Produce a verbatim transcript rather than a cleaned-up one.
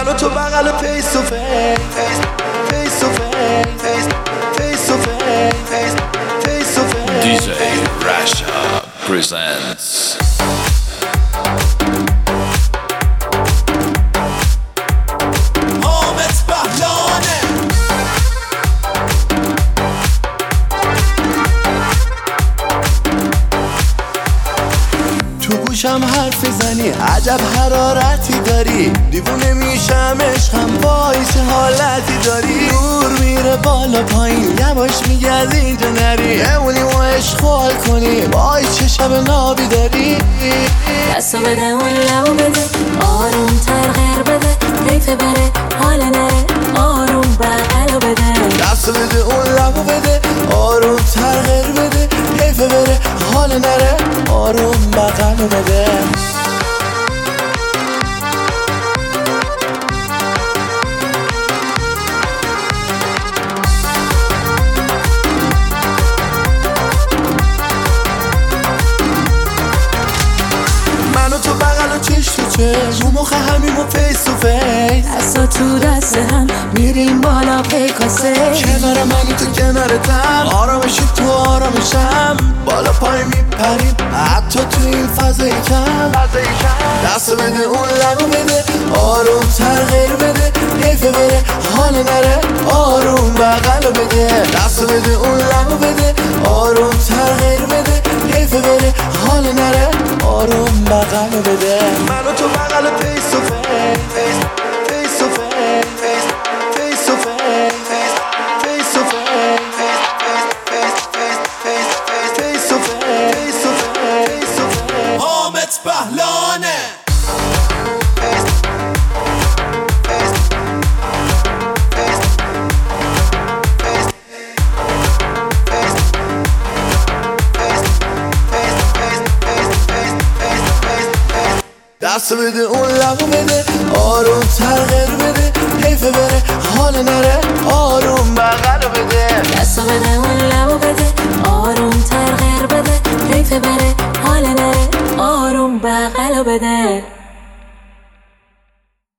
من و تو بغل فیس تو فیس فیس تو فیس فیس تو فیس فیس تو فیس دی جی Rasha presents گوشم حرف زنی عجب حرارتی داری دیوونه میشم عشقم باعث حالتی داری نور میره بالا پایین یواش میگرد اینجا نری بمونی و عشق حال کنی باعث چه شب نابی داری دستو بده اون لبو بده آروم تر غیر بده حیف بره حال نره آروم بغلو بده دستو بده اون لبو بده آروم تر غیر بده حیف بره حال نره آروم بغلو بده من و تو بغل و چش تو چش رو مخ همیم و فیس تو فیس دستا تو دست هم میریم بالا پیکاسه کنار منی تو کنارتم آرامشی تو آرامشم بالا پای میپریم حتی تو این فضای کم دستو بده اون لبو بده آروم تر غیر بده حیفه بره حال نره آروم بغلو بده دستو بده اون لبو بده آروم تر غیر بده حیفه بره حال نره آروم بغلو بده من و تو بغل فیس تو فیس فیس تو فیس فیس تو فیس فیس تو فیس حامد بهلانه دستو بده اون لبو بده آروم تر غیر بده حیفه بره حال نره آروم بغلو بده دستو بده اون